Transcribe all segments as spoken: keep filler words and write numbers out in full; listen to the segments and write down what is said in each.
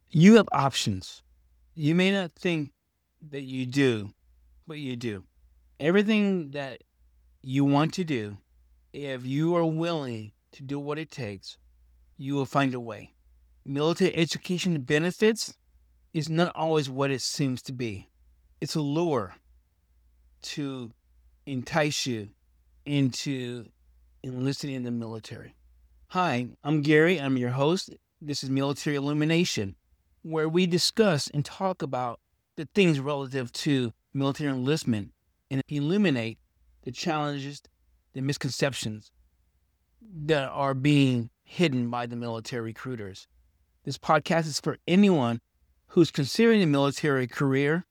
You have options. You may not think that you do, but you do. Everything that you want to do, if you are willing to do what it takes, you will find a way. Military education benefits is not always what it seems to be. It's a lure to entice you into enlisting in the military. Hi, I'm Gary. I'm your host. This is Military Illumination, where we discuss and talk about the things relative to military enlistment and illuminate the challenges, the misconceptions that are being hidden by the military recruiters. This podcast is for anyone who's considering a military career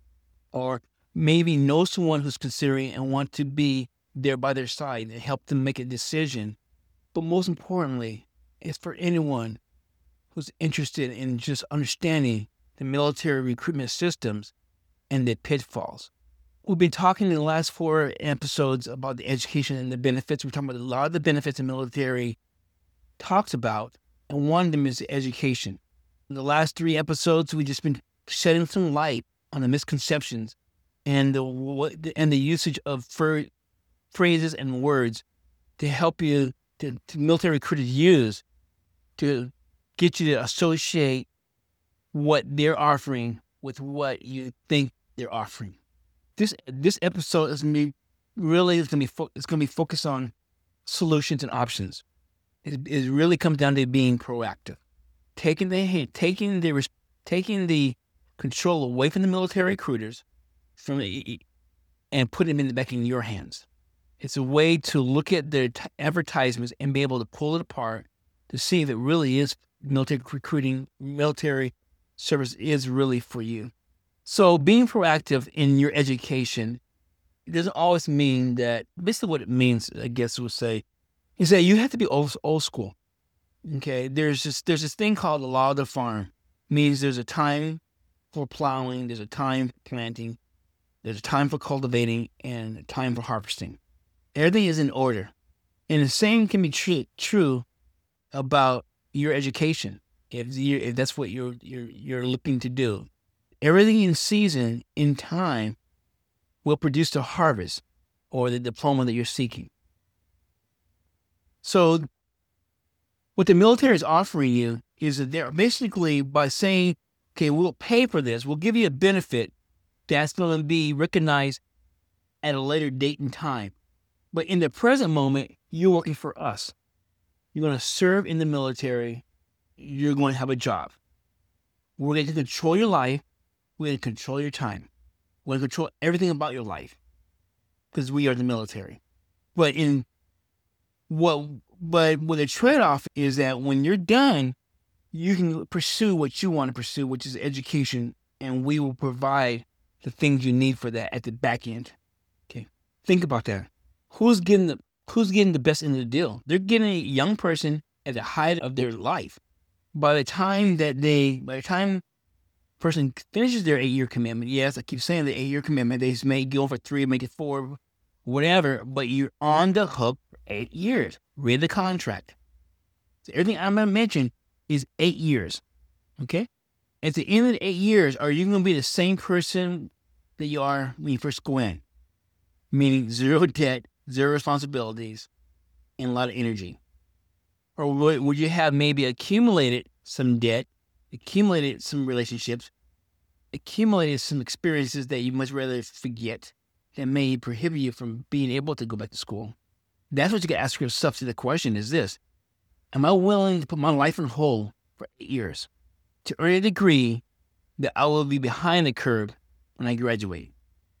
or maybe knows someone who's considering and want to be there by their side and help them make a decision. But most importantly, it's for anyone who's interested in just understanding the military recruitment systems and the pitfalls. We've been talking in the last four episodes about the education and the benefits. We're talking about a lot of the benefits the military talks about, and one of them is education. In the last three episodes, we've just been shedding some light on the misconceptions and the and the usage of phrases and words to help you, to, to military recruiters use to get you to associate what they're offering with what you think they're offering. This this episode is gonna be really is gonna be fo- it's gonna be focused on solutions and options. It, it really comes down to being proactive, taking the taking the taking the control away from the military recruiters, from and putting them in the back in your hands. It's a way to look at their t- advertisements and be able to pull it apart to see if it really is military recruiting, military service is really for you. So being proactive in your education, it doesn't always mean that, basically what it means, I guess we'll say, is that you have to be old, old school. Okay, there's just there's this thing called the law of the farm. It means there's a time for plowing, there's a time for planting, there's a time for cultivating, and a time for harvesting. Everything is in order. And the same can be true, true about your education, if you if that's what you're you're you're looking to do. Everything in season, in time, will produce the harvest or the diploma that you're seeking. So what the military is offering you is that they're basically, by saying, okay, we'll pay for this, we'll give you a benefit that's going to be recognized at a later date and time. But in the present moment, you're working for us. You're going to serve in the military. You're going to have a job. We're going to control your life. We're going to control your time. We're going to control everything about your life because we are the military. But in what, but what the trade-off is that when you're done, you can pursue what you want to pursue, which is education, and we will provide the things you need for that at the back end. Okay, think about that. Who's getting the Who's getting the best end of the deal? They're getting a young person at the height of their life. By the time that they, by the time person finishes their eight-year commitment, yes, I keep saying the eight-year commitment, they may go for three, make it four, whatever, but you're on the hook for eight years. Read the contract. So everything I'm going to mention is eight years, okay? At the end of the eight years, are you going to be the same person that you are when you first go in? Meaning zero debt, zero responsibilities, and a lot of energy. Or would, would you have maybe accumulated some debt, accumulated some relationships, accumulated some experiences that you much rather forget that may prohibit you from being able to go back to school? That's what you got to ask yourself. To the question is this: am I willing to put my life on hold for eight years to earn a degree that I will be behind the curve when I graduate?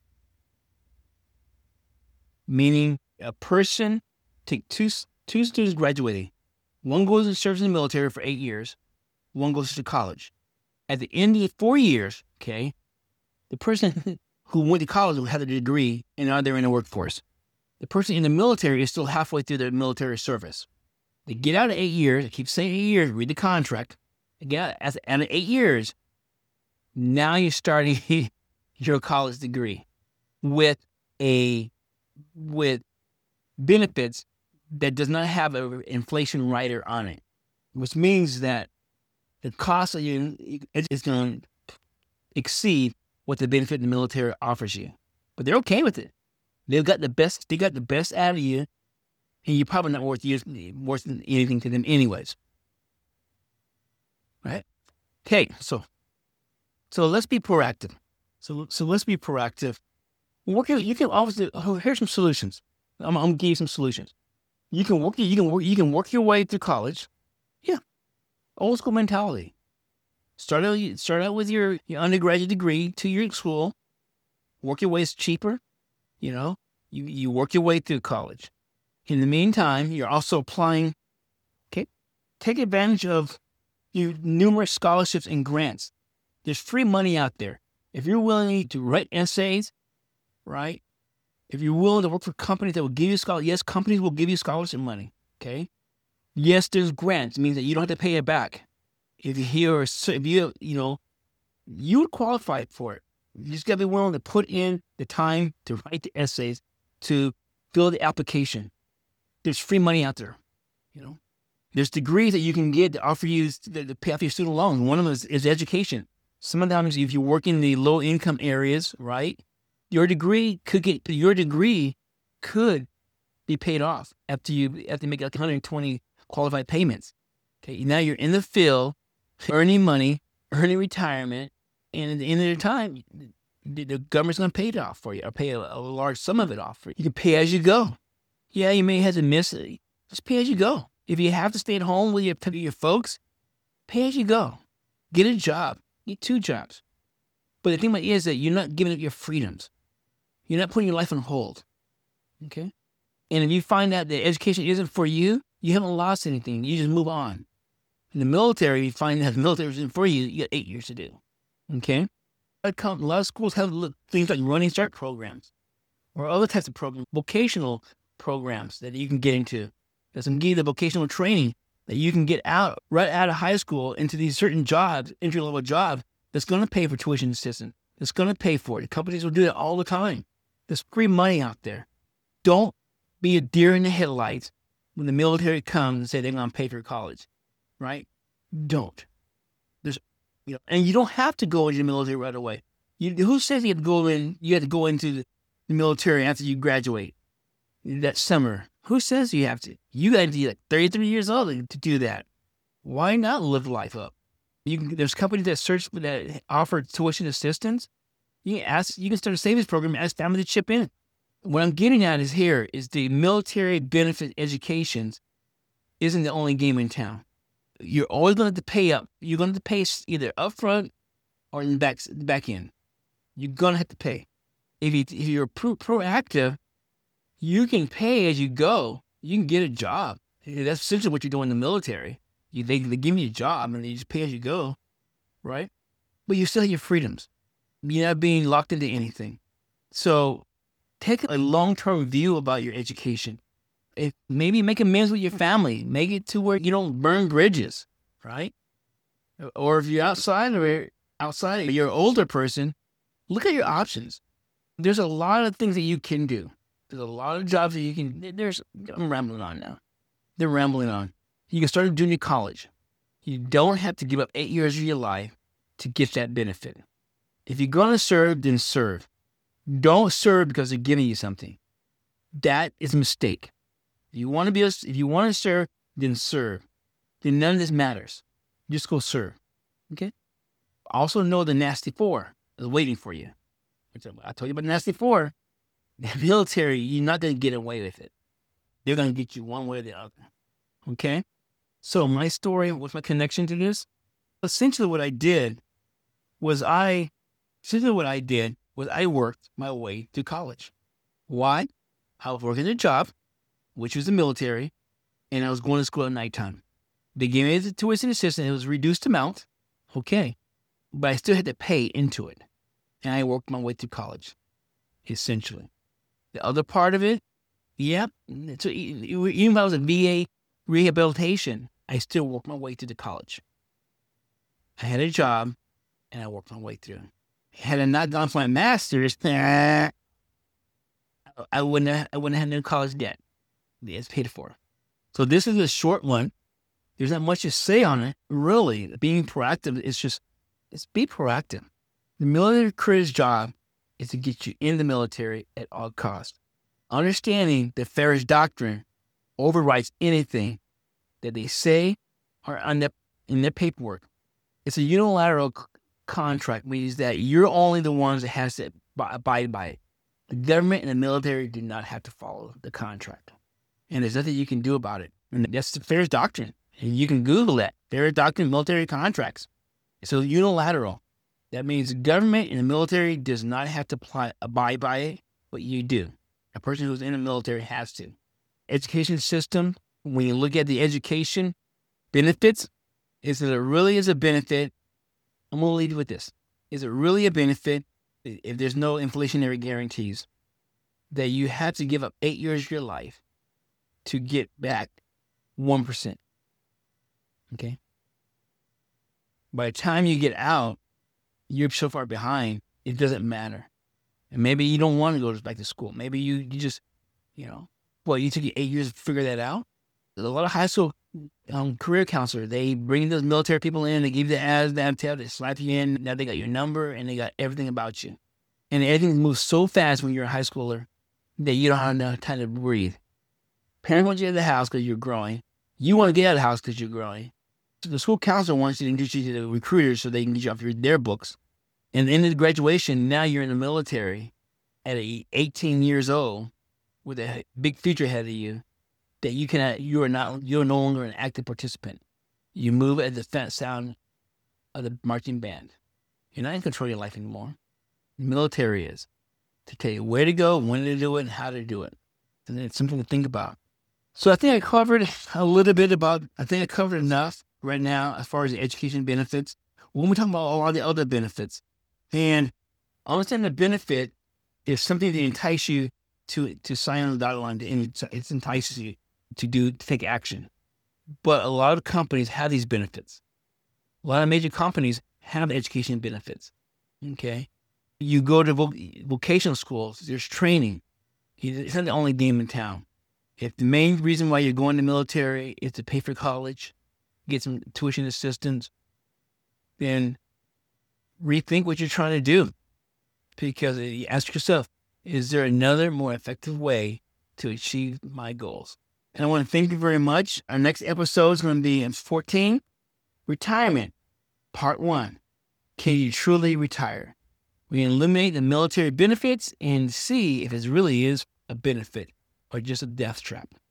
Meaning a person, take two, two students graduating. One goes and serves in the military for eight years. One goes to college. At the end of the four years, okay, the person who went to college will have a degree and now they're in the workforce. The person in the military is still halfway through their military service. They get out of eight years. I keep saying eight years. Read the contract. They get out at the end of eight years. Now you're starting your college degree with a with benefits that does not have an inflation rider on it, which means that the cost of you is going to exceed what the benefit the military offers you. But they're okay with it. They've got the best. They got the best out of you, and you're probably not worth you, worth anything to them, anyways. Right? Okay. So, so let's be proactive. So, so let's be proactive. Work. You can obviously. Oh, here's some solutions. I'm, I'm gonna give you some solutions. You can work. You can work. You can work your way through college. Yeah. Old school mentality. Start out. Start out with your, your undergraduate degree, two year school. Work your way. It's cheaper. You know, you, you work your way through college. In the meantime, you're also applying, okay, take advantage of your numerous scholarships and grants. There's free money out there. If you're willing to write essays, right? If you're willing to work for companies that will give you scholarships, yes, companies will give you scholarship money, okay? Yes, there's grants. It means that you don't have to pay it back. If you're, if you, you know, you would qualify for it. You just got to be willing to put in the time to write the essays, to fill the application. There's free money out there, you know. There's degrees that you can get to offer you to pay off your student loans. One of them is, is education. Sometimes if you work in the low income areas, right, your degree could get your degree could be paid off after you after you make like one hundred twenty qualified payments. Okay, now you're in the field, earning money, earning retirement. And at the end of the time, the, the government's going to pay it off for you, or pay a, a large sum of it off for you. You can pay as you go. Yeah, you may have to miss it. Just pay as you go. If you have to stay at home with your, your folks, pay as you go. Get a job. Get two jobs. But the thing about it is that you're not giving up your freedoms. You're not putting your life on hold. Okay? And if you find out that education isn't for you, you haven't lost anything. You just move on. In the military, you find that the military isn't for you, you got eight years to do. Okay? A lot of schools have things like running start programs or other types of programs, vocational programs that you can get into. There's some give you the vocational training that you can get out right out of high school into these certain jobs, entry-level jobs, that's going to pay for tuition assistance. That's going to pay for it. The companies will do that all the time. There's free money out there. Don't be a deer in the headlights when the military comes and say they're going to pay for college, right? Don't. There's You know, and you don't have to go into the military right away. You, who says you have to go in? You have to go into the, the military after you graduate that summer. Who says you have to? You got to be like thirty-three years old to do that. Why not live life up? You can, there's companies that search for that offer tuition assistance. You can ask. You can start a savings program and ask family to chip in. What I'm getting at is here is the military benefit educations isn't the only game in town. You're always going to have to pay up. You're going to have to pay either up front or in the back, back end. You're going to have to pay. If, you, if you're pro- proactive, you can pay as you go. You can get a job. That's essentially what you're doing in the military. You, they, they give you a job and you just pay as you go, right? But you still have your freedoms. You're not being locked into anything. So take a long-term view about your education. If maybe make amends with your family, make it to where you don't burn bridges, right? Or if you're outside of it, outside, you're an older person, look at your options. There's a lot of things that you can do. There's a lot of jobs that you can, there's, I'm rambling on now. They're rambling on. You can start a junior college. You don't have to give up eight years of your life to get that benefit. If you're going to serve, then serve. Don't serve because they're giving you something. That is a mistake. If you want to be, a, if you want to serve, then serve. Then none of this matters. Just go serve. Okay. Also know the nasty four is waiting for you. I told you about the nasty four. The military, you're not going to get away with it. They're going to get you one way or the other. Okay. So my story, what's my connection to this? Essentially, what I did was I, essentially what I did was I worked my way to college. Why? I was working a job, which was the military, and I was going to school at nighttime. They gave me the tuition assistance. It was a reduced amount. Okay. But I still had to pay into it. And I worked my way through college, essentially. The other part of it, yeah, so even if I was a V A rehabilitation, I still worked my way through the college. I had a job, and I worked my way through. Had I not gone for my master's, I wouldn't have, I wouldn't have had no college debt. It's paid for. So this is a short one. There's not much to say on it, really. Being proactive is just, it's be proactive. The military career's job is to get you in the military at all costs. Understanding that Farris Doctrine overrides anything that they say or on their, in their paperwork. It's a unilateral c- contract, means that you're only the ones that has to abide by it. The government and the military do not have to follow the contract. And there's nothing you can do about it. And that's the Farris Doctrine. And you can Google that. Farris Doctrine, military contracts. So unilateral. That means the government and the military does not have to apply, abide by it, but you do. A person who's in the military has to. Education system, when you look at the education benefits, is that it really is a benefit? I'm going to lead you with this. Is it really a benefit if there's no inflationary guarantees that you have to give up eight years of your life to get back one percent? Okay? By the time you get out, you're so far behind, it doesn't matter. And maybe you don't want to go back to school. Maybe you, you just, you know, well, you took you eight years to figure that out. There's a lot of high school um, career counselors, they bring those military people in, they give you the ads, the tell, they slap you in. Now they got your number and they got everything about you. And everything moves so fast when you're a high schooler that you don't have enough time to breathe. Parents want you out of the house because you're growing. You want to get out of the house because you're growing. So the school counselor wants you to introduce you to the recruiters so they can get you off your, their books. And at the end of the graduation, now you're in the military at eighteen years old with a big future ahead of you that you cannot, you are not, you're no longer an active participant. You move at the sound of the marching band. You're not in control of your life anymore. The military is to tell you where to go, when to do it, and how to do it. And it's something to think about. So I think I covered a little bit about, I think I covered enough right now as far as the education benefits. When we talk about all the other benefits, and understand the benefit is something to entice you to, to sign on the dotted line. It entices you to do, to take action. But a lot of companies have these benefits. A lot of major companies have education benefits. Okay. You go to voc- vocational schools, there's training. It's not the only game in town. If the main reason why you're going to the military is to pay for college, get some tuition assistance, then rethink what you're trying to do. Because you ask yourself, is there another more effective way to achieve my goals? And I want to thank you very much. Our next episode is going to be fourteen, Retirement, Part one. Can you truly retire? We eliminate the military benefits and see if it really is a benefit or just a death trap.